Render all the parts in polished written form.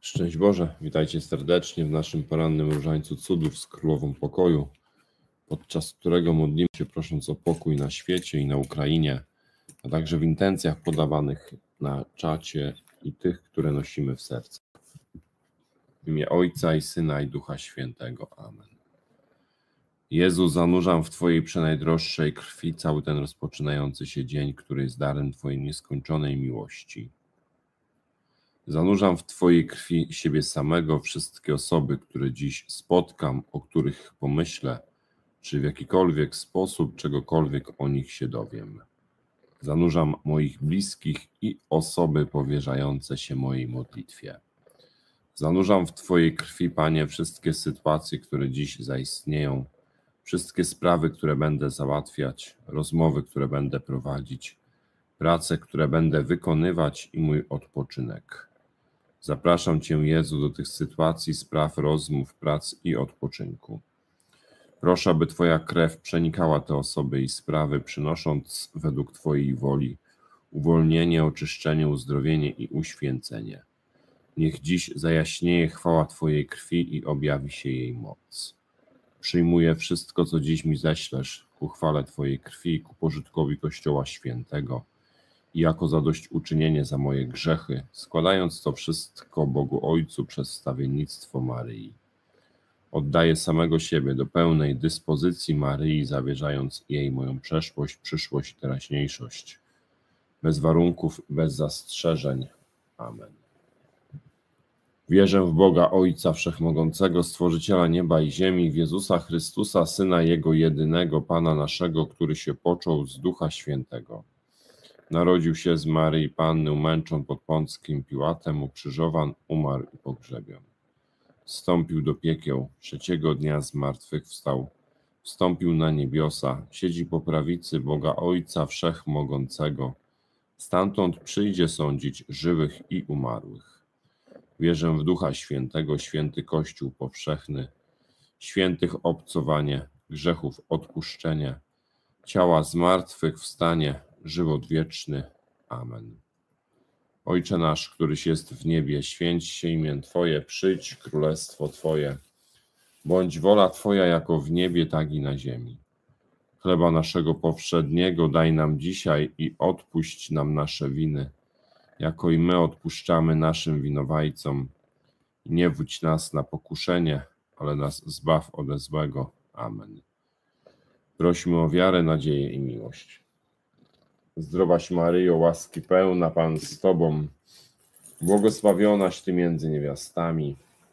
Szczęść Boże, witajcie serdecznie w naszym porannym różańcu cudów z Królową Pokoju, podczas którego modlimy się prosząc o pokój na świecie i na Ukrainie, a także w intencjach podawanych na czacie i tych, które nosimy w sercu. W imię Ojca i Syna i Ducha Świętego. Amen. Jezu, zanurzam w Twojej przenajdroższej krwi cały ten rozpoczynający się dzień, który jest darem Twojej nieskończonej miłości. Zanurzam w Twojej krwi siebie samego, wszystkie osoby, które dziś spotkam, o których pomyślę, czy w jakikolwiek sposób czegokolwiek o nich się dowiem. Zanurzam moich bliskich i osoby powierzające się mojej modlitwie. Zanurzam w Twojej krwi, Panie, wszystkie sytuacje, które dziś zaistnieją, wszystkie sprawy, które będę załatwiać, rozmowy, które będę prowadzić, prace, które będę wykonywać i mój odpoczynek. Zapraszam Cię, Jezu, do tych sytuacji, spraw, rozmów, prac i odpoczynku. Proszę, aby Twoja krew przenikała te osoby i sprawy, przynosząc według Twojej woli uwolnienie, oczyszczenie, uzdrowienie i uświęcenie. Niech dziś zajaśnieje chwała Twojej krwi i objawi się jej moc. Przyjmuję wszystko, co dziś mi ześlesz, ku chwale Twojej krwi i ku pożytkowi Kościoła Świętego, i jako zadośćuczynienie za moje grzechy, składając to wszystko Bogu Ojcu przez wstawiennictwo Maryi. Oddaję samego siebie do pełnej dyspozycji Maryi, zawierzając jej moją przeszłość, przyszłość i teraźniejszość, bez warunków, bez zastrzeżeń. Amen. Wierzę w Boga Ojca Wszechmogącego, Stworzyciela nieba i ziemi, w Jezusa Chrystusa, Syna Jego jedynego, Pana naszego, który się począł z Ducha Świętego. Narodził się z Maryi Panny, umęczon pod Pąckim Piłatem, ukrzyżowan, umarł i pogrzebion. Wstąpił do piekieł, trzeciego dnia zmartwychwstał, wstąpił na niebiosa, siedzi po prawicy Boga Ojca Wszechmogącego. Stamtąd przyjdzie sądzić żywych i umarłych. Wierzę w Ducha Świętego, święty Kościół powszechny, świętych obcowanie, grzechów odpuszczenie, ciała zmartwychwstanie, żywot wieczny. Amen. Ojcze nasz, któryś jest w niebie, święć się imię Twoje, przyjdź królestwo Twoje. Bądź wola Twoja jako w niebie, tak i na ziemi. Chleba naszego powszedniego daj nam dzisiaj i odpuść nam nasze winy, jako i my odpuszczamy naszym winowajcom. I nie wódź nas na pokuszenie, ale nas zbaw ode złego. Amen. Prośmy o wiarę, nadzieję i miłość. Zdrowaś Maryjo, łaski pełna, Pan z Tobą, błogosławionaś Ty między niewiastami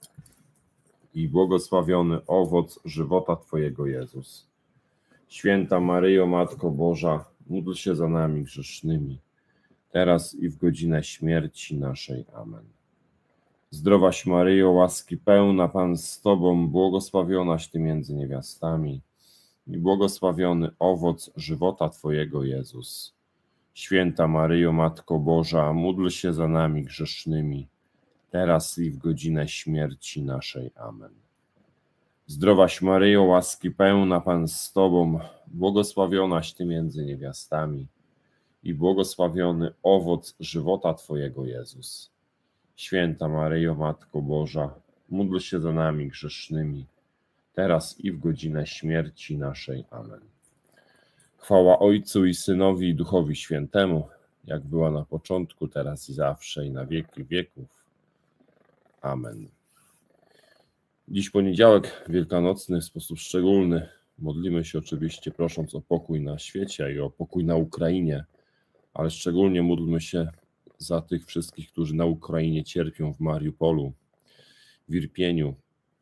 i błogosławiony owoc żywota Twojego, Jezus. Święta Maryjo, Matko Boża, módl się za nami grzesznymi, teraz i w godzinę śmierci naszej. Amen. Zdrowaś Maryjo, łaski pełna, Pan z Tobą, błogosławionaś Ty między niewiastami i błogosławiony owoc żywota Twojego, Jezus. Święta Maryjo, Matko Boża, módl się za nami grzesznymi, teraz i w godzinę śmierci naszej. Amen. Zdrowaś Maryjo, łaski pełna, Pan z Tobą, błogosławionaś Ty między niewiastami i błogosławiony owoc żywota Twojego, Jezus. Święta Maryjo, Matko Boża, módl się za nami grzesznymi, teraz i w godzinę śmierci naszej. Amen. Chwała Ojcu i Synowi i Duchowi Świętemu, jak była na początku, teraz i zawsze, i na wieki wieków. Amen. Dziś poniedziałek wielkanocny w sposób szczególny. Modlimy się oczywiście prosząc o pokój na świecie i o pokój na Ukrainie, ale szczególnie módlmy się za tych wszystkich, którzy na Ukrainie cierpią, w Mariupolu, w Irpieniu,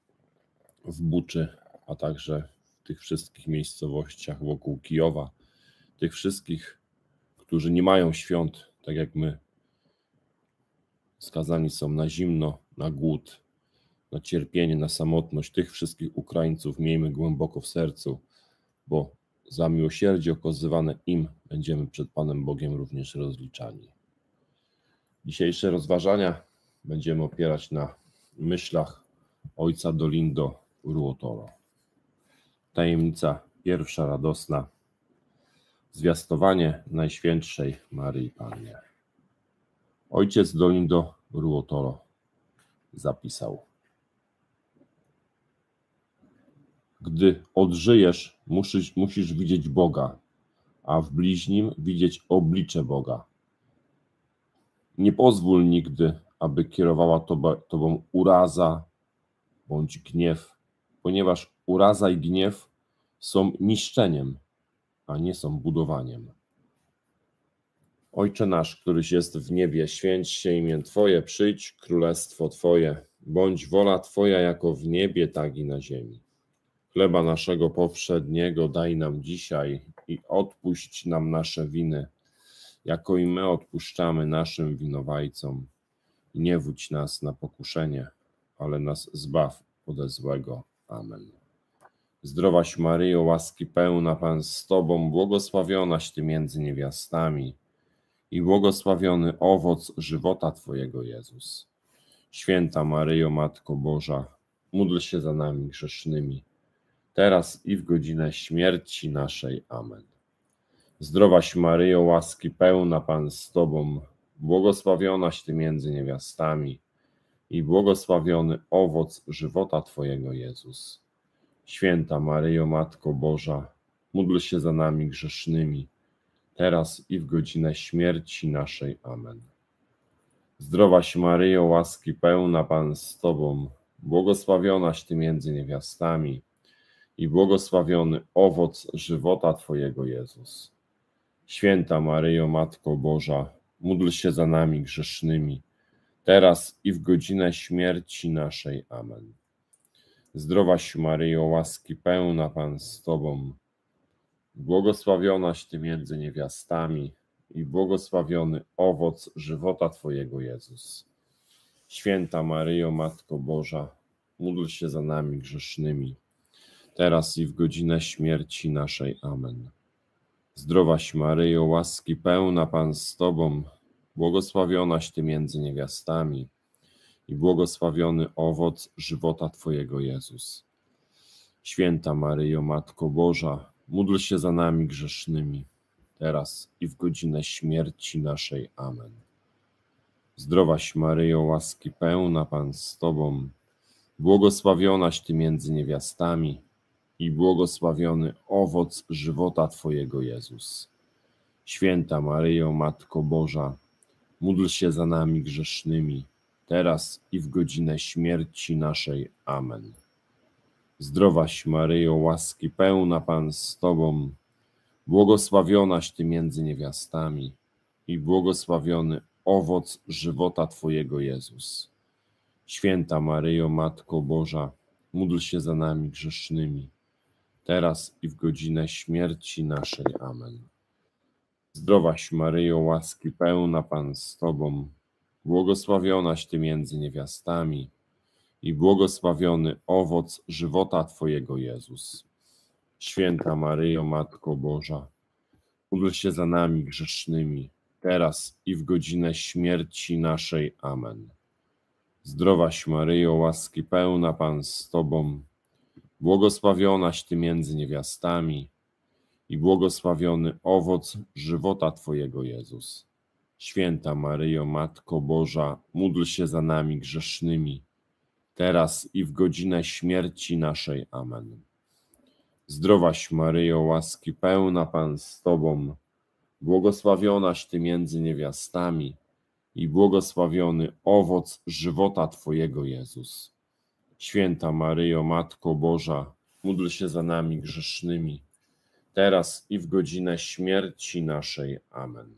w Buczy, a także w tych wszystkich miejscowościach wokół Kijowa, tych wszystkich, którzy nie mają świąt, tak jak my, skazani są na zimno, na głód, na cierpienie, na samotność. Tych wszystkich Ukraińców miejmy głęboko w sercu, bo za miłosierdzie okazywane im będziemy przed Panem Bogiem również rozliczani. Dzisiejsze rozważania będziemy opierać na myślach ojca Dolindo Ruotolo. Tajemnica pierwsza radosna. Zwiastowanie Najświętszej Maryi Pannie. Ojciec Dolindo Ruotolo. zapisał. Gdy odżyjesz, musisz widzieć Boga, a w bliźnim widzieć oblicze Boga. Nie pozwól nigdy, aby kierowała tobą uraza bądź gniew, ponieważ uraza i gniew są niszczeniem, a nie są budowaniem. Ojcze nasz, któryś jest w niebie, święć się imię Twoje, przyjdź królestwo Twoje, bądź wola Twoja jako w niebie, tak i na ziemi. Chleba naszego powszedniego daj nam dzisiaj i odpuść nam nasze winy, jako i my odpuszczamy naszym winowajcom. I nie wódź nas na pokuszenie, ale nas zbaw ode złego. Amen. Zdrowaś Maryjo, łaski pełna, Pan z Tobą, błogosławionaś Ty między niewiastami i błogosławiony owoc żywota Twojego, Jezus. Święta Maryjo, Matko Boża, módl się za nami grzesznymi, teraz i w godzinę śmierci naszej. Amen. Zdrowaś Maryjo, łaski pełna, Pan z Tobą, błogosławionaś Ty między niewiastami i błogosławiony owoc żywota Twojego, Jezus. Święta Maryjo, Matko Boża, módl się za nami grzesznymi, teraz i w godzinę śmierci naszej. Amen. Zdrowaś Maryjo, łaski pełna, Pan z Tobą, błogosławionaś Ty między niewiastami i błogosławiony owoc żywota Twojego, Jezus. Święta Maryjo, Matko Boża, módl się za nami grzesznymi, teraz i w godzinę śmierci naszej. Amen. Zdrowaś Maryjo, łaski pełna, Pan z Tobą, błogosławionaś Ty między niewiastami i błogosławiony owoc żywota Twojego, Jezus. Święta Maryjo, Matko Boża, módl się za nami grzesznymi, teraz i w godzinę śmierci naszej. Amen. Zdrowaś Maryjo, łaski pełna, Pan z Tobą, błogosławionaś Ty między niewiastami i błogosławiony owoc żywota Twojego, Jezus. Święta Maryjo, Matko Boża, módl się za nami grzesznymi, teraz i w godzinę śmierci naszej. Amen. Zdrowaś Maryjo, łaski pełna, Pan z Tobą, błogosławionaś Ty między niewiastami i błogosławiony owoc żywota Twojego, Jezus. Święta Maryjo, Matko Boża, módl się za nami grzesznymi, teraz i w godzinę śmierci naszej. Amen. Zdrowaś Maryjo, łaski pełna, Pan z Tobą, błogosławionaś Ty między niewiastami i błogosławiony owoc żywota Twojego, Jezus. Święta Maryjo, Matko Boża, módl się za nami grzesznymi, teraz i w godzinę śmierci naszej. Amen. Zdrowaś Maryjo, łaski pełna, Pan z Tobą, błogosławionaś Ty między niewiastami i błogosławiony owoc żywota Twojego, Jezus. Święta Maryjo, Matko Boża, módl się za nami grzesznymi, teraz i w godzinę śmierci naszej. Amen. Zdrowaś Maryjo, łaski pełna, Pan z Tobą, błogosławionaś Ty między niewiastami i błogosławiony owoc żywota Twojego, Jezus. Święta Maryjo, Matko Boża, módl się za nami grzesznymi, teraz i w godzinę śmierci naszej. Amen. Zdrowaś Maryjo, łaski pełna, Pan z Tobą, błogosławionaś Ty między niewiastami i błogosławiony owoc żywota Twojego, Jezus. Święta Maryjo, Matko Boża, módl się za nami grzesznymi, teraz i w godzinę śmierci naszej. Amen.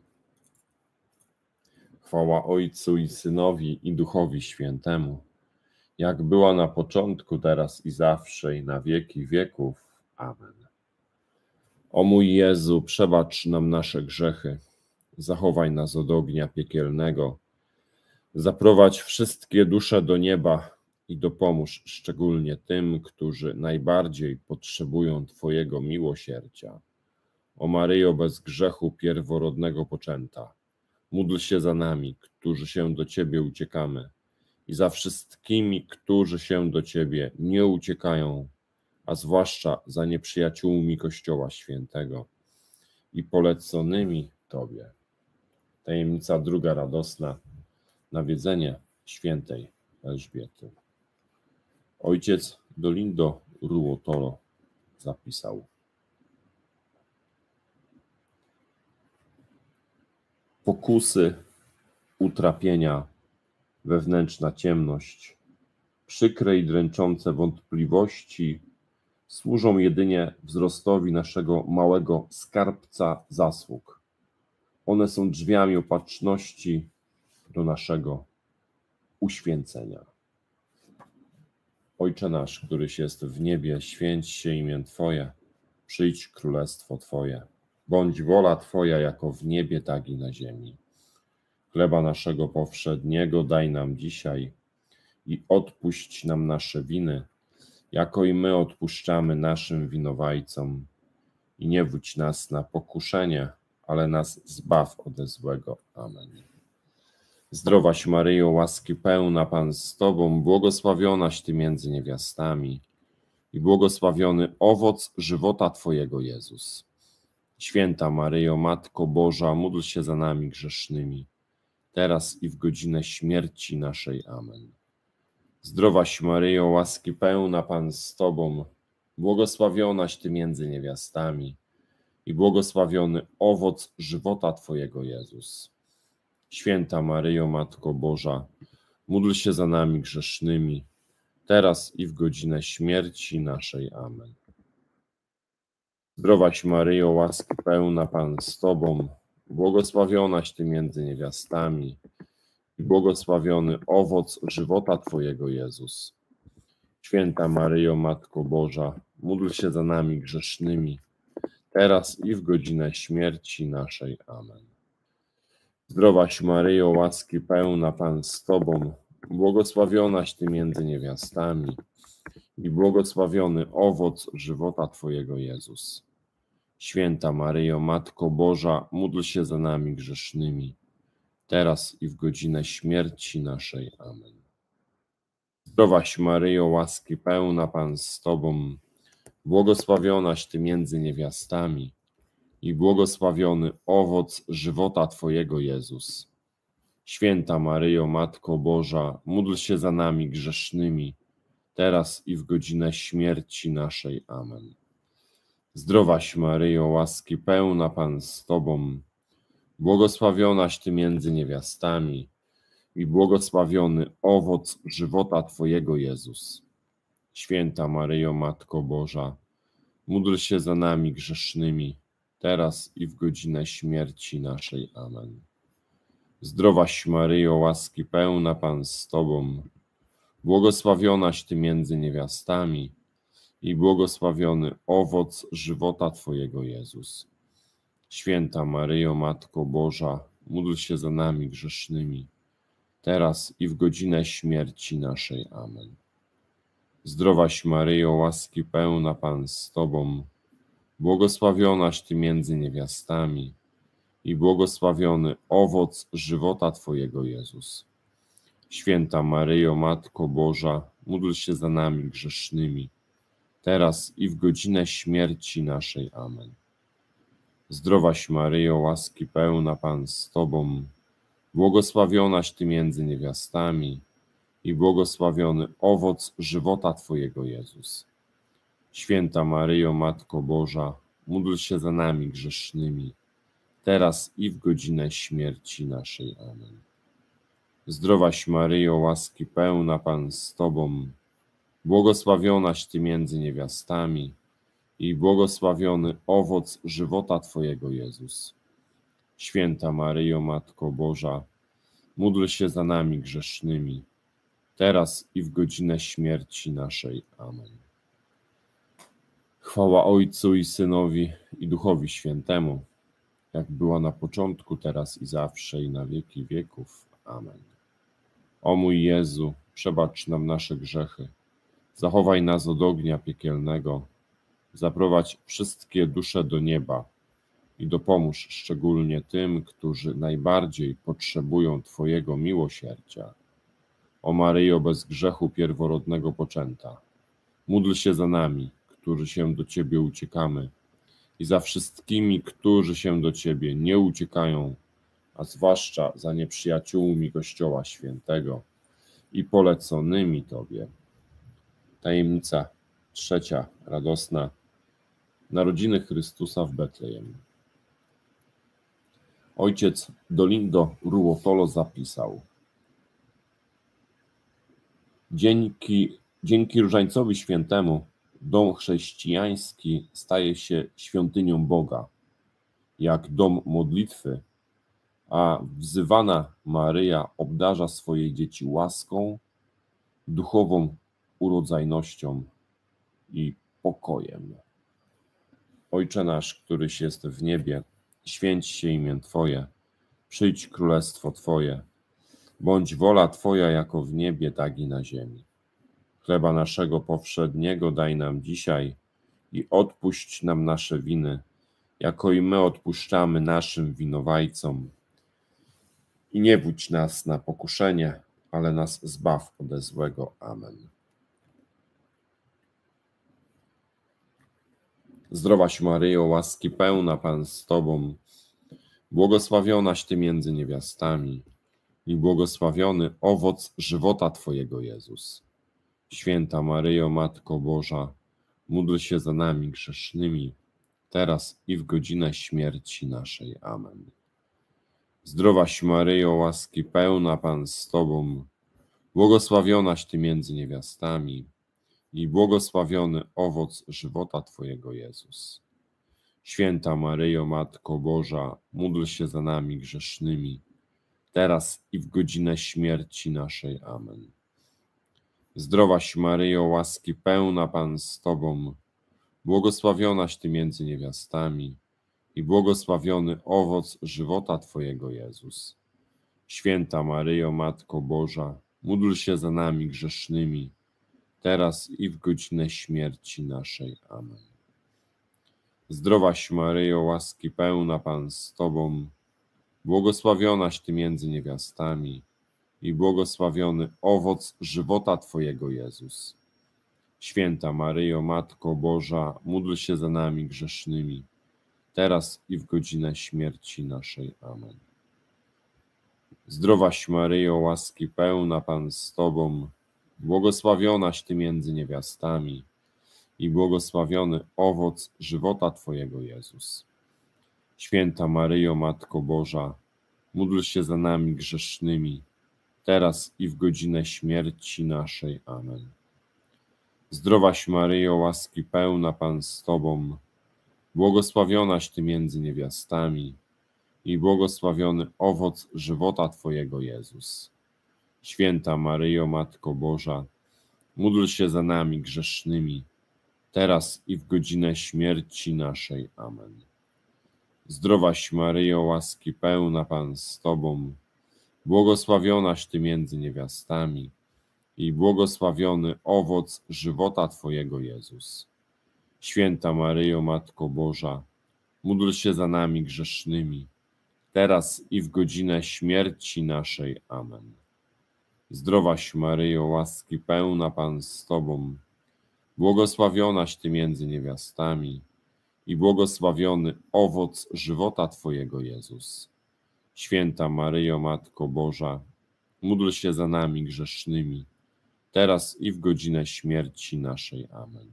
Chwała Ojcu i Synowi i Duchowi Świętemu, jak była na początku, teraz i zawsze, i na wieki wieków. Amen. O mój Jezu, przebacz nam nasze grzechy, zachowaj nas od ognia piekielnego, zaprowadź wszystkie dusze do nieba i dopomóż szczególnie tym, którzy najbardziej potrzebują Twojego miłosierdzia. O Maryjo, bez grzechu pierworodnego poczęta, módl się za nami, którzy się do Ciebie uciekamy, i za wszystkimi, którzy się do Ciebie nie uciekają, a zwłaszcza za nieprzyjaciółmi Kościoła Świętego i poleconymi Tobie. Tajemnica druga radosna, nawiedzenie świętej Elżbiety. Ojciec Dolindo Ruotolo zapisał: pokusy, utrapienia, wewnętrzna ciemność, przykre i dręczące wątpliwości służą jedynie wzrostowi naszego małego skarbca zasług. One są drzwiami opatrzności do naszego uświęcenia. Ojcze nasz, któryś jest w niebie, święć się imię Twoje, przyjdź królestwo Twoje, bądź wola Twoja jako w niebie, tak i na ziemi. Chleba naszego powszedniego daj nam dzisiaj i odpuść nam nasze winy, jako i my odpuszczamy naszym winowajcom. I nie wódź nas na pokuszenie, ale nas zbaw ode złego. Amen. Zdrowaś Maryjo, łaski pełna, Pan z Tobą, błogosławionaś Ty między niewiastami i błogosławiony owoc żywota Twojego, Jezus. Święta Maryjo, Matko Boża, módl się za nami grzesznymi, teraz i w godzinę śmierci naszej. Amen. Zdrowaś Maryjo, łaski pełna, Pan z Tobą, błogosławionaś Ty między niewiastami i błogosławiony owoc żywota Twojego, Jezus. Święta Maryjo, Matko Boża, módl się za nami grzesznymi, teraz i w godzinę śmierci naszej. Amen. Zdrowaś Maryjo, łaski pełna, Pan z Tobą, błogosławionaś Ty między niewiastami i błogosławiony owoc żywota Twojego, Jezus. Święta Maryjo, Matko Boża, módl się za nami grzesznymi, teraz i w godzinę śmierci naszej. Amen. Zdrowaś Maryjo, łaski pełna, Pan z Tobą, błogosławionaś Ty między niewiastami i błogosławiony owoc żywota Twojego, Jezus. Święta Maryjo, Matko Boża, módl się za nami grzesznymi, teraz i w godzinę śmierci naszej. Amen. Zdrowaś Maryjo, łaski pełna, Pan z Tobą, błogosławionaś Ty między niewiastami i błogosławiony owoc żywota Twojego, Jezus. Święta Maryjo, Matko Boża, módl się za nami grzesznymi, teraz i w godzinę śmierci naszej. Amen. Zdrowaś Maryjo, łaski pełna, Pan z Tobą, błogosławionaś Ty między niewiastami i błogosławiony owoc żywota Twojego, Jezus. Święta Maryjo, Matko Boża, módl się za nami grzesznymi, teraz i w godzinę śmierci naszej. Amen. Zdrowaś Maryjo, łaski pełna, Pan z Tobą, błogosławionaś Ty między niewiastami i błogosławiony owoc żywota Twojego, Jezus. Święta Maryjo, Matko Boża, módl się za nami grzesznymi, teraz i w godzinę śmierci naszej. Amen. Zdrowaś Maryjo, łaski pełna, Pan z Tobą, błogosławionaś Ty między niewiastami i błogosławiony owoc żywota Twojego, Jezus. Święta Maryjo, Matko Boża, módl się za nami grzesznymi, teraz i w godzinę śmierci naszej. Amen. Zdrowaś Maryjo, łaski pełna, Pan z Tobą, błogosławionaś Ty między niewiastami i błogosławiony owoc żywota Twojego, Jezus. Święta Maryjo, Matko Boża, módl się za nami grzesznymi, teraz i w godzinę śmierci naszej. Amen. Zdrowaś Maryjo, łaski pełna, Pan z Tobą, błogosławionaś Ty między niewiastami i błogosławiony owoc żywota Twojego, Jezus. Święta Maryjo, Matko Boża, módl się za nami grzesznymi, teraz i w godzinę śmierci naszej. Amen. Chwała Ojcu i Synowi i Duchowi Świętemu, jak była na początku, teraz i zawsze, i na wieki wieków. Amen. O mój Jezu, przebacz nam nasze grzechy, zachowaj nas od ognia piekielnego, zaprowadź wszystkie dusze do nieba i dopomóż szczególnie tym, którzy najbardziej potrzebują Twojego miłosierdzia. O Maryjo, bez grzechu pierworodnego poczęta, módl się za nami, którzy się do Ciebie uciekamy, i za wszystkimi, którzy się do Ciebie nie uciekają, a zwłaszcza za nieprzyjaciółmi Kościoła Świętego i poleconymi Tobie. Tajemnica trzecia, radosna. Narodziny Chrystusa w Betlejem. Ojciec Dolindo Ruotolo zapisał: Dzięki Różańcowi Świętemu dom chrześcijański staje się świątynią Boga, jak dom modlitwy, a wzywana Maryja obdarza swoje dzieci łaską, duchową urodzajnością i pokojem. Ojcze nasz, któryś jest w niebie, święć się imię Twoje, przyjdź królestwo Twoje, bądź wola Twoja jako w niebie, tak i na ziemi. Chleba naszego powszedniego daj nam dzisiaj i odpuść nam nasze winy, jako i my odpuszczamy naszym winowajcom. I nie wódź nas na pokuszenie, ale nas zbaw ode złego. Amen. Zdrowaś Maryjo, łaski pełna, Pan z Tobą, błogosławionaś Ty między niewiastami i błogosławiony owoc żywota Twojego, Jezus. Święta Maryjo, Matko Boża, módl się za nami grzesznymi, teraz i w godzinę śmierci naszej. Amen. Zdrowaś Maryjo, łaski pełna, Pan z Tobą, błogosławionaś Ty między niewiastami i błogosławiony owoc żywota Twojego, Jezus. Święta Maryjo, Matko Boża, módl się za nami grzesznymi, teraz i w godzinę śmierci naszej. Amen. Zdrowaś Maryjo, łaski pełna, Pan z Tobą, błogosławionaś Ty między niewiastami i błogosławiony owoc żywota Twojego, Jezus. Święta Maryjo, Matko Boża, módl się za nami grzesznymi, teraz i w godzinę śmierci naszej. Amen. Zdrowaś Maryjo, łaski pełna, Pan z Tobą, błogosławionaś Ty między niewiastami i błogosławiony owoc żywota Twojego, Jezus. Święta Maryjo, Matko Boża, módl się za nami grzesznymi, teraz i w godzinę śmierci naszej. Amen. Zdrowaś Maryjo, łaski pełna, Pan z Tobą, błogosławionaś Ty między niewiastami i błogosławiony owoc żywota Twojego, Jezus. Święta Maryjo, Matko Boża, módl się za nami grzesznymi, teraz i w godzinę śmierci naszej. Amen. Zdrowaś Maryjo, łaski pełna, Pan z Tobą, błogosławionaś Ty między niewiastami i błogosławiony owoc żywota Twojego, Jezus. Święta Maryjo, Matko Boża, módl się za nami grzesznymi, teraz i w godzinę śmierci naszej. Amen. Zdrowaś Maryjo, łaski pełna, Pan z Tobą, błogosławionaś Ty między niewiastami i błogosławiony owoc żywota Twojego, Jezus. Święta Maryjo, Matko Boża, módl się za nami grzesznymi, teraz i w godzinę śmierci naszej. Amen. Zdrowaś Maryjo, łaski pełna, Pan z Tobą, błogosławionaś Ty między niewiastami i błogosławiony owoc żywota Twojego, Jezus. Święta Maryjo, Matko Boża, módl się za nami grzesznymi, teraz i w godzinę śmierci naszej. Amen.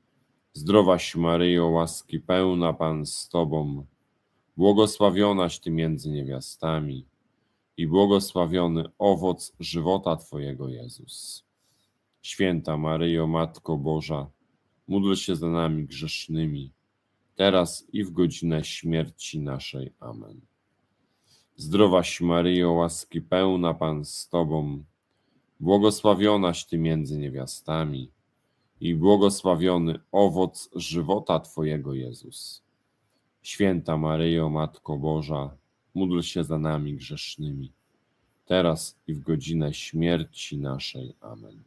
Zdrowaś Maryjo, łaski pełna, Pan z Tobą, błogosławionaś Ty między niewiastami i błogosławiony owoc żywota Twojego, Jezus. Święta Maryjo, Matko Boża, módl się za nami grzesznymi, teraz i w godzinę śmierci naszej. Amen. Zdrowaś Maryjo, łaski pełna, Pan z Tobą, błogosławionaś Ty między niewiastami i błogosławiony owoc żywota Twojego, Jezus. Święta Maryjo, Matko Boża, módl się za nami grzesznymi, teraz i w godzinę śmierci naszej. Amen.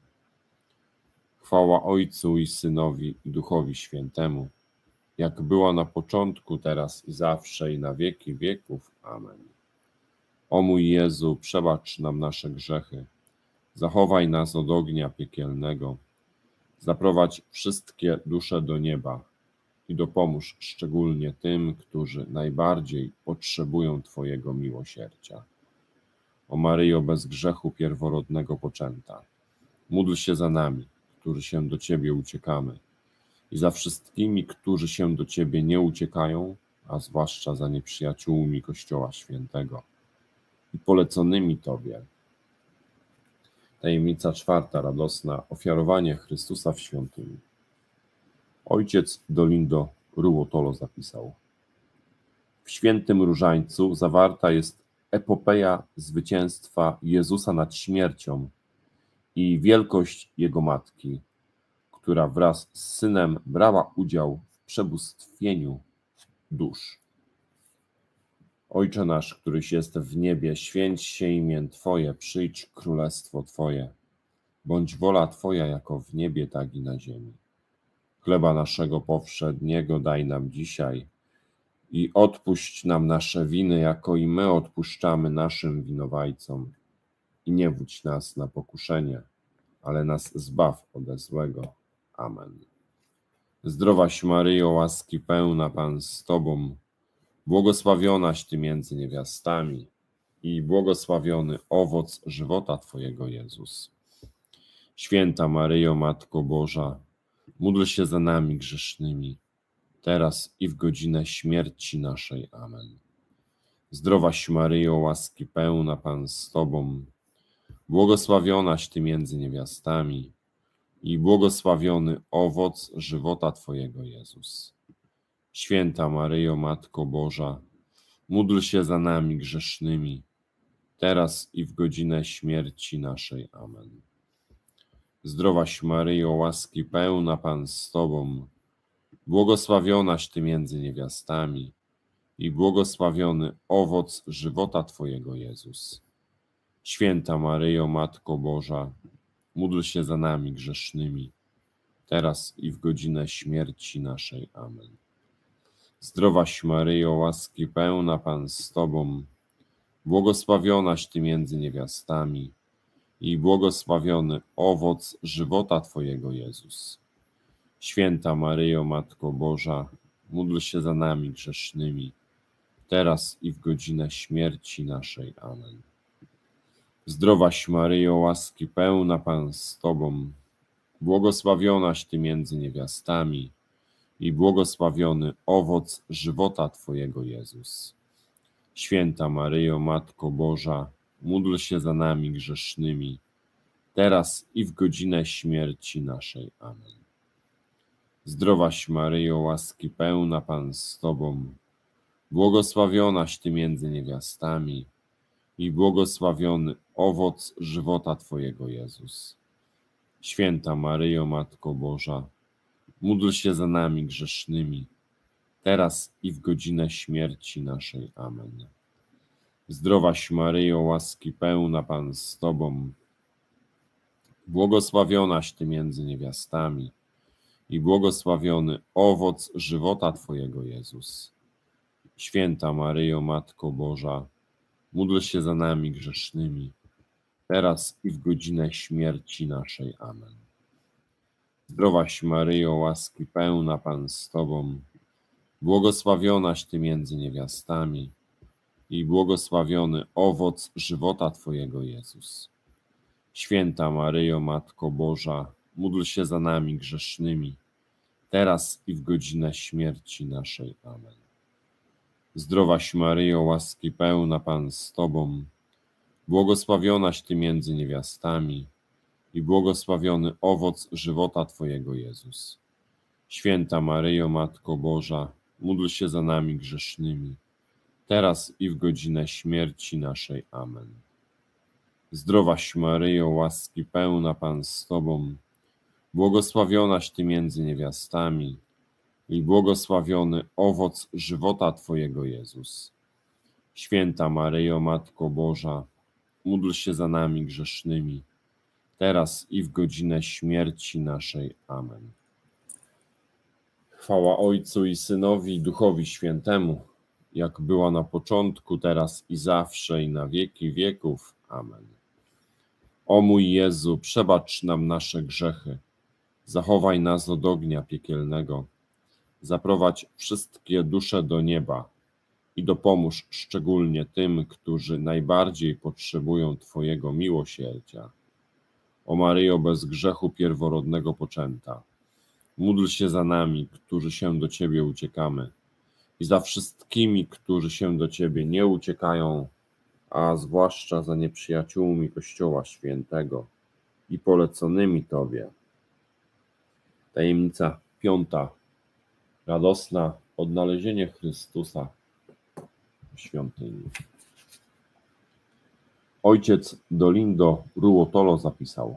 Chwała Ojcu i Synowi i Duchowi Świętemu, jak była na początku, teraz i zawsze, i na wieki wieków. Amen. O mój Jezu, przebacz nam nasze grzechy, zachowaj nas od ognia piekielnego, zaprowadź wszystkie dusze do nieba i dopomóż szczególnie tym, którzy najbardziej potrzebują Twojego miłosierdzia. O Maryjo bez grzechu pierworodnego poczęta, módl się za nami, którzy się do Ciebie uciekamy, i za wszystkimi, którzy się do Ciebie nie uciekają, a zwłaszcza za nieprzyjaciółmi Kościoła Świętego i poleconymi Tobie. Tajemnica czwarta, radosna, ofiarowanie Chrystusa w świątyni. Ojciec Dolindo Ruotolo zapisał: w świętym różańcu zawarta jest epopeja zwycięstwa Jezusa nad śmiercią i wielkość Jego Matki, która wraz z Synem brała udział w przebóstwieniu dusz. Ojcze nasz, któryś jest w niebie, święć się imię Twoje, przyjdź królestwo Twoje. Bądź wola Twoja jako w niebie, tak i na ziemi. Chleba naszego powszedniego daj nam dzisiaj i odpuść nam nasze winy, jako i my odpuszczamy naszym winowajcom. I nie wódź nas na pokuszenie, ale nas zbaw ode złego. Amen. Zdrowaś Maryjo, łaski pełna, Pan z Tobą, błogosławionaś Ty między niewiastami i błogosławiony owoc żywota Twojego, Jezus. Święta Maryjo, Matko Boża, módl się za nami grzesznymi, teraz i w godzinę śmierci naszej. Amen. Zdrowaś Maryjo, łaski pełna, Pan z Tobą, błogosławionaś Ty między niewiastami i błogosławiony owoc żywota Twojego, Jezus. Święta Maryjo, Matko Boża, módl się za nami grzesznymi, teraz i w godzinę śmierci naszej. Amen. Zdrowaś Maryjo, łaski pełna, Pan z Tobą, błogosławionaś Ty między niewiastami i błogosławiony owoc żywota Twojego, Jezus. Święta Maryjo, Matko Boża, módl się za nami grzesznymi, teraz i w godzinę śmierci naszej. Amen. Zdrowaś Maryjo, łaski pełna, Pan z Tobą, błogosławionaś Ty między niewiastami i błogosławiony owoc żywota Twojego, Jezus. Święta Maryjo, Matko Boża, módl się za nami grzesznymi, teraz i w godzinę śmierci naszej. Amen. Zdrowaś Maryjo, łaski pełna, Pan z Tobą, błogosławionaś Ty między niewiastami i błogosławiony owoc żywota Twojego, Jezus. Święta Maryjo, Matko Boża, módl się za nami grzesznymi, teraz i w godzinę śmierci naszej. Amen. Zdrowaś Maryjo, łaski pełna, Pan z Tobą, błogosławionaś Ty między niewiastami i błogosławiony owoc żywota Twojego, Jezus. Święta Maryjo, Matko Boża, módl się za nami grzesznymi, teraz i w godzinę śmierci naszej. Amen. Zdrowaś Maryjo, łaski pełna, Pan z Tobą, błogosławionaś Ty między niewiastami i błogosławiony owoc żywota Twojego, Jezus. Święta Maryjo, Matko Boża, módl się za nami grzesznymi, teraz i w godzinę śmierci naszej. Amen. Zdrowaś Maryjo, łaski pełna, Pan z Tobą, błogosławionaś Ty między niewiastami i błogosławiony owoc żywota Twojego, Jezus. Święta Maryjo, Matko Boża, módl się za nami grzesznymi, teraz i w godzinę śmierci naszej. Amen. Zdrowaś Maryjo, łaski pełna, Pan z Tobą, błogosławionaś Ty między niewiastami i błogosławiony owoc żywota Twojego, Jezus. Święta Maryjo, Matko Boża, módl się za nami grzesznymi, teraz i w godzinę śmierci naszej. Amen. Zdrowaś Maryjo, łaski pełna, Pan z Tobą, błogosławionaś Ty między niewiastami i błogosławiony owoc żywota Twojego, Jezus. Święta Maryjo, Matko Boża, módl się za nami grzesznymi, teraz i w godzinę śmierci naszej. Amen. Chwała Ojcu i Synowi, i Duchowi Świętemu, jak była na początku, teraz i zawsze, i na wieki wieków. Amen. O mój Jezu, przebacz nam nasze grzechy, zachowaj nas od ognia piekielnego, zaprowadź wszystkie dusze do nieba i dopomóż szczególnie tym, którzy najbardziej potrzebują Twojego miłosierdzia. O Maryjo, bez grzechu pierworodnego poczęta, módl się za nami, którzy się do Ciebie uciekamy, i za wszystkimi, którzy się do Ciebie nie uciekają, a zwłaszcza za nieprzyjaciółmi Kościoła Świętego i poleconymi Tobie. Tajemnica 5. Radosna odnalezienie Chrystusa w świątyni. Ojciec Dolindo Ruotolo zapisał: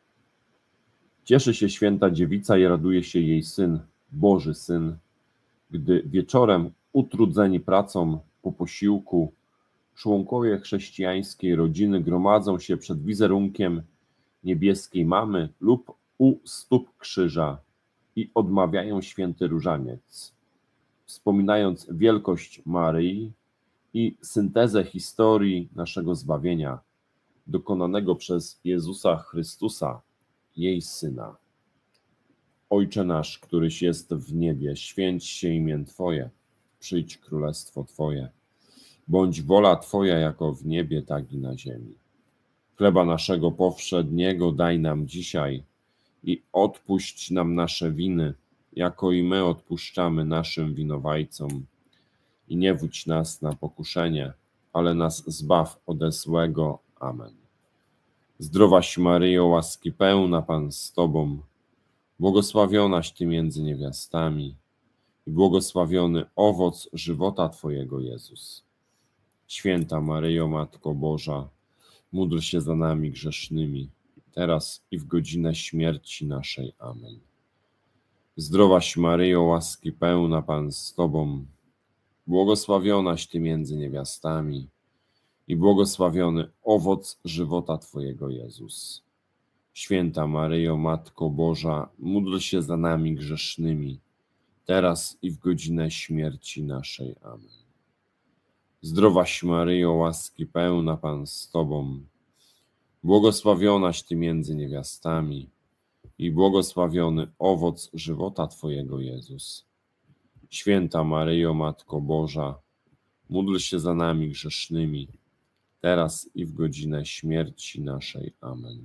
cieszy się święta dziewica i raduje się jej syn, Boży Syn, gdy wieczorem, utrudzeni pracą po posiłku, członkowie chrześcijańskiej rodziny gromadzą się przed wizerunkiem niebieskiej mamy lub u stóp krzyża i odmawiają święty różaniec, wspominając wielkość Maryi i syntezę historii naszego zbawienia, dokonanego przez Jezusa Chrystusa, jej Syna. Ojcze nasz, któryś jest w niebie, święć się imię Twoje, przyjdź królestwo Twoje, bądź wola Twoja jako w niebie, tak i na ziemi. Chleba naszego powszedniego daj nam dzisiaj i odpuść nam nasze winy, jako i my odpuszczamy naszym winowajcom. I nie wódź nas na pokuszenie, ale nas zbaw ode złego. Amen. Zdrowaś Maryjo, łaski pełna, Pan z Tobą, błogosławionaś Ty między niewiastami i błogosławiony owoc żywota Twojego, Jezus. Święta Maryjo, Matko Boża, módl się za nami grzesznymi, teraz i w godzinę śmierci naszej. Amen. Zdrowaś Maryjo, łaski pełna, Pan z Tobą, błogosławionaś Ty między niewiastami i błogosławiony owoc żywota Twojego, Jezus. Święta Maryjo, Matko Boża, módl się za nami grzesznymi, teraz i w godzinę śmierci naszej. Amen. Zdrowaś Maryjo, łaski pełna, Pan z Tobą, błogosławionaś Ty między niewiastami i błogosławiony owoc żywota Twojego, Jezus. Święta Maryjo, Matko Boża, módl się za nami grzesznymi, teraz i w godzinę śmierci naszej. Amen.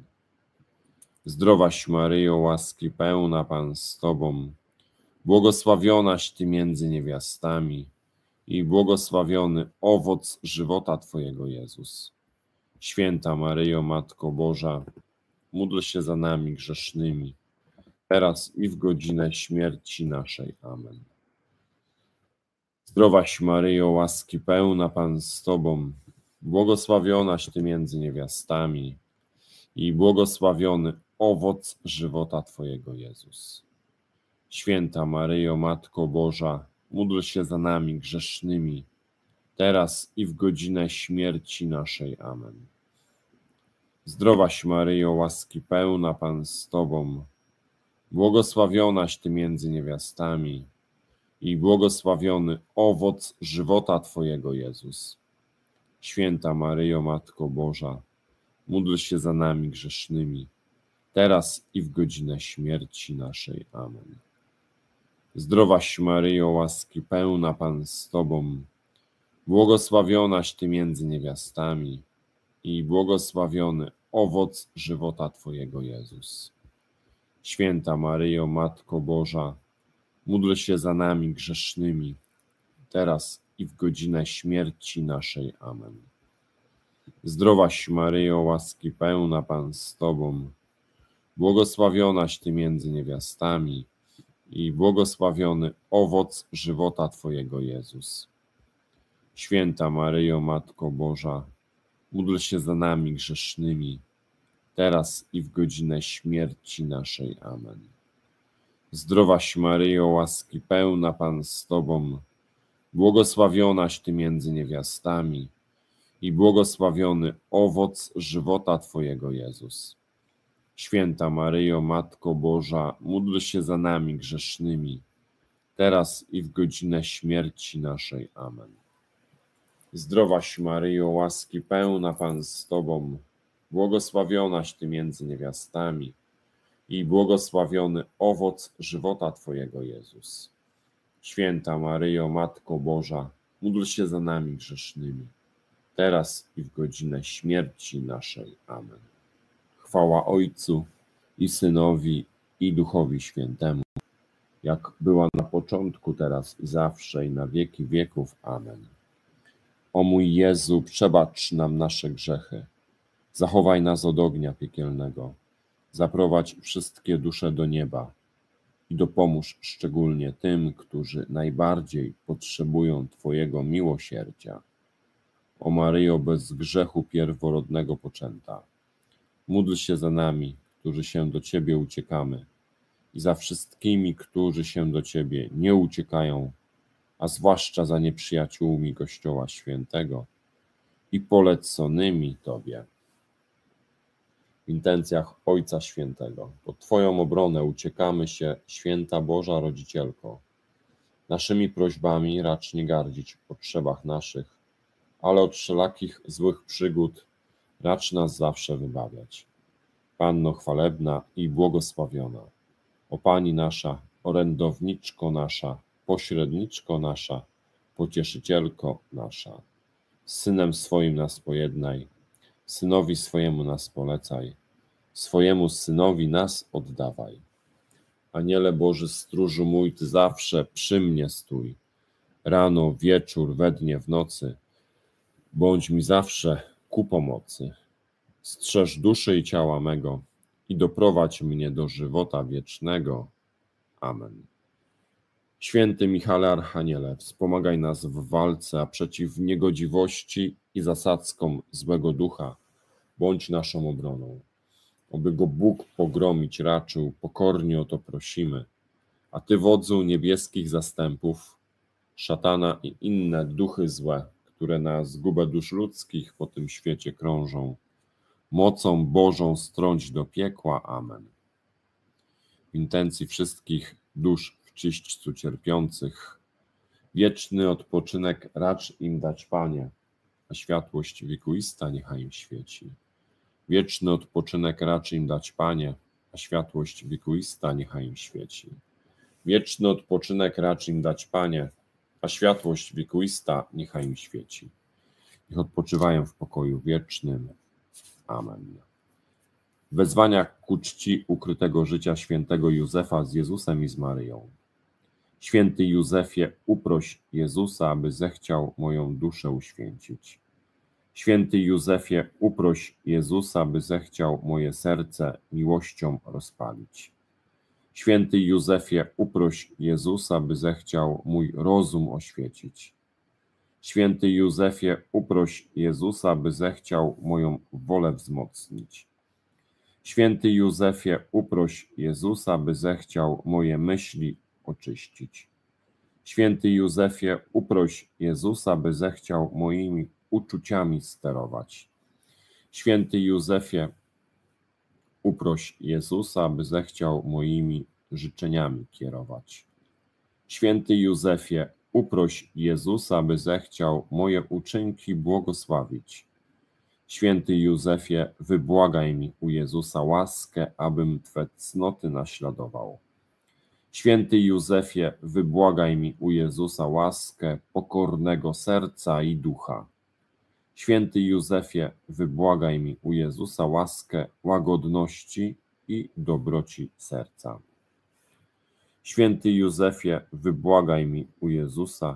Zdrowaś Maryjo, łaski pełna, Pan z Tobą, błogosławionaś Ty między niewiastami i błogosławiony owoc żywota Twojego, Jezus. Święta Maryjo, Matko Boża, módl się za nami grzesznymi, teraz i w godzinę śmierci naszej. Amen. Zdrowaś Maryjo, łaski pełna, Pan z Tobą, błogosławionaś Ty między niewiastami i błogosławiony owoc żywota Twojego, Jezus. Święta Maryjo, Matko Boża, módl się za nami grzesznymi, teraz i w godzinę śmierci naszej. Amen. Zdrowaś Maryjo, łaski pełna, Pan z Tobą, błogosławionaś Ty między niewiastami i błogosławiony owoc żywota Twojego, Jezus. Święta Maryjo, Matko Boża, módl się za nami grzesznymi, teraz i w godzinę śmierci naszej. Amen. Zdrowaś Maryjo, łaski pełna, Pan z Tobą, błogosławionaś Ty między niewiastami i błogosławiony owoc żywota Twojego, Jezus. Święta Maryjo, Matko Boża, módl się za nami grzesznymi, teraz i w godzinę śmierci naszej. Amen. Zdrowaś Maryjo, łaski pełna, Pan z Tobą, błogosławionaś Ty między niewiastami i błogosławiony owoc żywota Twojego, Jezus. Święta Maryjo, Matko Boża, módl się za nami grzesznymi, teraz i w godzinę śmierci naszej. Amen. Zdrowaś Maryjo, łaski pełna, Pan z Tobą, błogosławionaś Ty między niewiastami i błogosławiony owoc żywota Twojego, Jezus. Święta Maryjo, Matko Boża, módl się za nami grzesznymi, teraz i w godzinę śmierci naszej. Amen. Zdrowaś Maryjo, łaski pełna, Pan z Tobą, błogosławionaś Ty między niewiastami i błogosławiony owoc żywota Twojego, Jezus. Święta Maryjo, Matko Boża, módl się za nami grzesznymi, teraz i w godzinę śmierci naszej. Amen. Chwała Ojcu i Synowi, i Duchowi Świętemu, jak była na początku, teraz i zawsze, i na wieki wieków. Amen. O mój Jezu, przebacz nam nasze grzechy, zachowaj nas od ognia piekielnego, zaprowadź wszystkie dusze do nieba i dopomóż szczególnie tym, którzy najbardziej potrzebują Twojego miłosierdzia. O Maryjo, bez grzechu pierworodnego poczęta, módl się za nami, którzy się do Ciebie uciekamy, i za wszystkimi, którzy się do Ciebie nie uciekają, a zwłaszcza za nieprzyjaciółmi Kościoła Świętego i poleconymi Tobie. W intencjach Ojca Świętego, pod Twoją obronę uciekamy się, Święta Boża Rodzicielko. Naszymi prośbami racz nie gardzić w potrzebach naszych, ale od wszelakich złych przygód racz nas zawsze wybawiać. Panno chwalebna i błogosławiona, o Pani nasza, orędowniczko nasza, pośredniczko nasza, pocieszycielko nasza, z Synem swoim nas pojednaj, Synowi swojemu nas polecaj, swojemu Synowi nas oddawaj. Aniele Boży, stróżu mój, Ty zawsze przy mnie stój, rano, wieczór, we dnie, w nocy, bądź mi zawsze ku pomocy. Strzeż duszy i ciała mego i doprowadź mnie do żywota wiecznego. Amen. Święty Michale Archaniele, wspomagaj nas w walce, a przeciw niegodziwości i zasadzkom złego ducha bądź naszą obroną. Oby go Bóg pogromić raczył, pokornie o to prosimy. A Ty, wodzu niebieskich zastępów, szatana i inne duchy złe, które na zgubę dusz ludzkich po tym świecie krążą, mocą Bożą strąć do piekła. Amen. W intencji wszystkich dusz w czyśćcu cierpiących, wieczny odpoczynek racz im dać, Panie, a światłość wiekuista niechaj im świeci. Wieczny odpoczynek racz im dać, Panie, a światłość wiekuista niechaj im świeci. Wieczny odpoczynek racz im dać, Panie, a światłość wiekuista niechaj im świeci. Niech odpoczywają w pokoju wiecznym. Amen. Wezwania ku czci ukrytego życia świętego Józefa z Jezusem i z Maryją. Święty Józefie, uproś Jezusa, aby zechciał moją duszę uświęcić. Święty Józefie, uproś Jezusa, by zechciał moje serce miłością rozpalić. Święty Józefie, uproś Jezusa, by zechciał mój rozum oświecić. Święty Józefie, uproś Jezusa, by zechciał moją wolę wzmocnić. Święty Józefie, uproś Jezusa, by zechciał moje myśli oczyścić. Święty Józefie, uproś Jezusa, by zechciał moimi uczuciami sterować. Święty Józefie, uproś Jezusa, by zechciał moimi życzeniami kierować. Święty Józefie, uproś Jezusa, by zechciał moje uczynki błogosławić. Święty Józefie, wybłagaj mi u Jezusa łaskę, abym Twe cnoty naśladował. Święty Józefie, wybłagaj mi u Jezusa łaskę pokornego serca i ducha. Święty Józefie, wybłagaj mi u Jezusa łaskę łagodności i dobroci serca. Święty Józefie, wybłagaj mi u Jezusa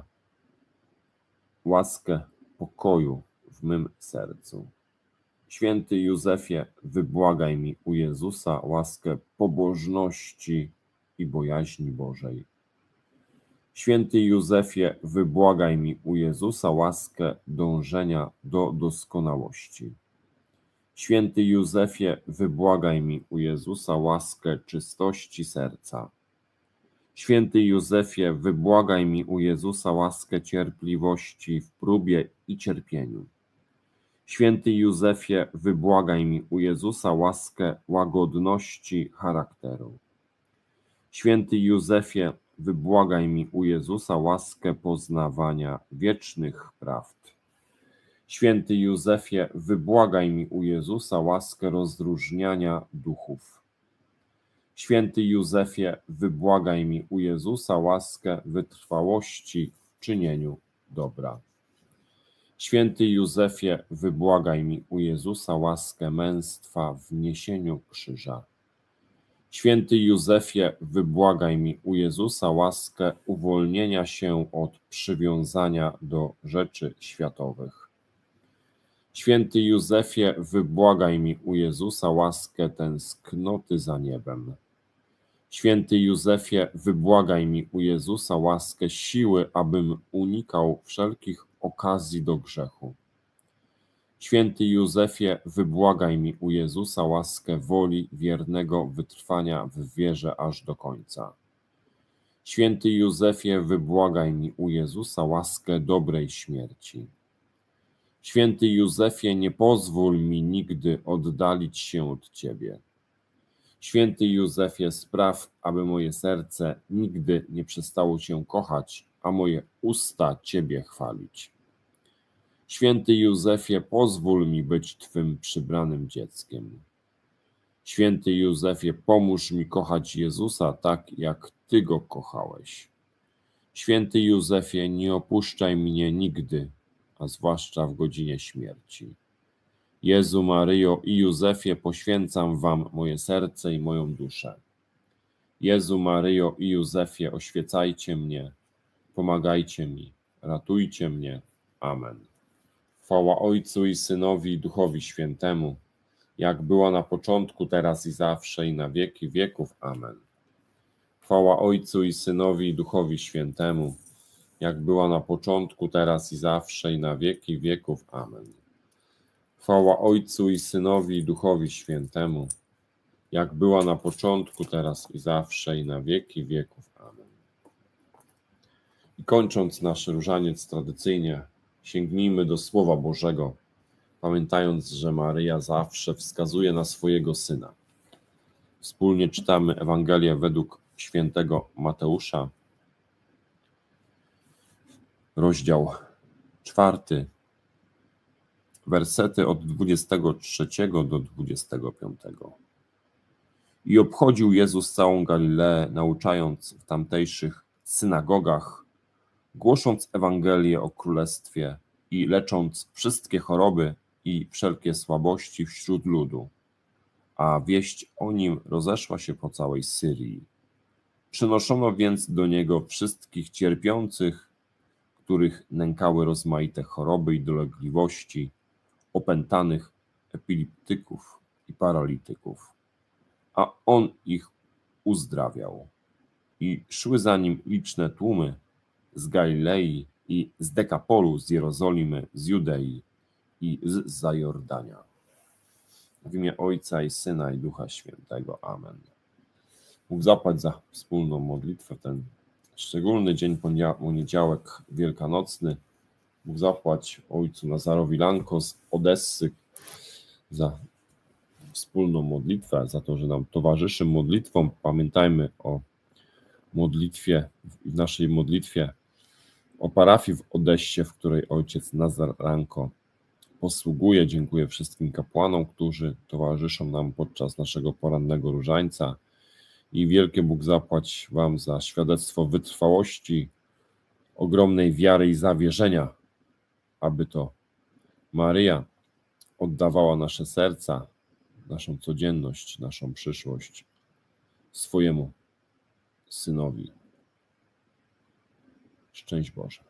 łaskę pokoju w mym sercu. Święty Józefie, wybłagaj mi u Jezusa łaskę pobożności i bojaźni Bożej. Święty Józefie, wybłagaj mi u Jezusa łaskę dążenia do doskonałości. Święty Józefie, wybłagaj mi u Jezusa łaskę czystości serca. Święty Józefie, wybłagaj mi u Jezusa łaskę cierpliwości w próbie i cierpieniu. Święty Józefie, wybłagaj mi u Jezusa łaskę łagodności charakteru. Święty Józefie, wybłagaj mi u Jezusa łaskę poznawania wiecznych prawd. Święty Józefie, wybłagaj mi u Jezusa łaskę rozróżniania duchów. Święty Józefie, wybłagaj mi u Jezusa łaskę wytrwałości w czynieniu dobra. Święty Józefie, wybłagaj mi u Jezusa łaskę męstwa w niesieniu krzyża. Święty Józefie, wybłagaj mi u Jezusa łaskę uwolnienia się od przywiązania do rzeczy światowych. Święty Józefie, wybłagaj mi u Jezusa łaskę tęsknoty za niebem. Święty Józefie, wybłagaj mi u Jezusa łaskę siły, abym unikał wszelkich okazji do grzechu. Święty Józefie, wybłagaj mi u Jezusa łaskę woli wiernego wytrwania w wierze aż do końca. Święty Józefie, wybłagaj mi u Jezusa łaskę dobrej śmierci. Święty Józefie, nie pozwól mi nigdy oddalić się od Ciebie. Święty Józefie, spraw, aby moje serce nigdy nie przestało Cię kochać, a moje usta Ciebie chwalić. Święty Józefie, pozwól mi być Twym przybranym dzieckiem. Święty Józefie, pomóż mi kochać Jezusa tak, jak Ty Go kochałeś. Święty Józefie, nie opuszczaj mnie nigdy, a zwłaszcza w godzinie śmierci. Jezu, Maryjo i Józefie, poświęcam Wam moje serce i moją duszę. Jezu, Maryjo i Józefie, oświecajcie mnie, pomagajcie mi, ratujcie mnie. Amen. Chwała Ojcu i Synowi i Duchowi Świętemu, jak była na początku, teraz i zawsze, i na wieki wieków. Amen. Chwała Ojcu i Synowi i Duchowi Świętemu, jak była na początku, teraz i zawsze, i na wieki wieków. Amen. Chwała Ojcu i Synowi i Duchowi Świętemu, jak była na początku, teraz i zawsze, i na wieki wieków. Amen. I kończąc nasz różaniec tradycyjnie, sięgnijmy do Słowa Bożego, pamiętając, że Maryja zawsze wskazuje na swojego Syna. Wspólnie czytamy Ewangelię według świętego Mateusza, rozdział 4, wersety od 23 do 25. I obchodził Jezus całą Galileę, nauczając w tamtejszych synagogach, głosząc Ewangelię o Królestwie i lecząc wszystkie choroby i wszelkie słabości wśród ludu. A wieść o nim rozeszła się po całej Syrii. Przynoszono więc do niego wszystkich cierpiących, których nękały rozmaite choroby i dolegliwości, opętanych, epileptyków i paralityków. A on ich uzdrawiał. I szły za nim liczne tłumy z Galilei i z Dekapolu, z Jerozolimy, z Judei i zza Jordania. W imię Ojca i Syna i Ducha Świętego. Amen. Bóg zapłać za wspólną modlitwę, ten szczególny dzień, poniedziałek wielkanocny. Bóg zapłać Ojcu Nazarowi Lanko z Odessy za wspólną modlitwę, za to, że nam towarzyszy modlitwą. Pamiętajmy o modlitwie, w naszej modlitwie o parafii w Odessie, w której ojciec Nazar Lanko posługuje. Dziękuję wszystkim kapłanom, którzy towarzyszą nam podczas naszego porannego różańca i wielkie Bóg zapłać Wam za świadectwo wytrwałości, ogromnej wiary i zawierzenia, aby to Maryja oddawała nasze serca, naszą codzienność, naszą przyszłość swojemu Synowi. Szczęść Boże.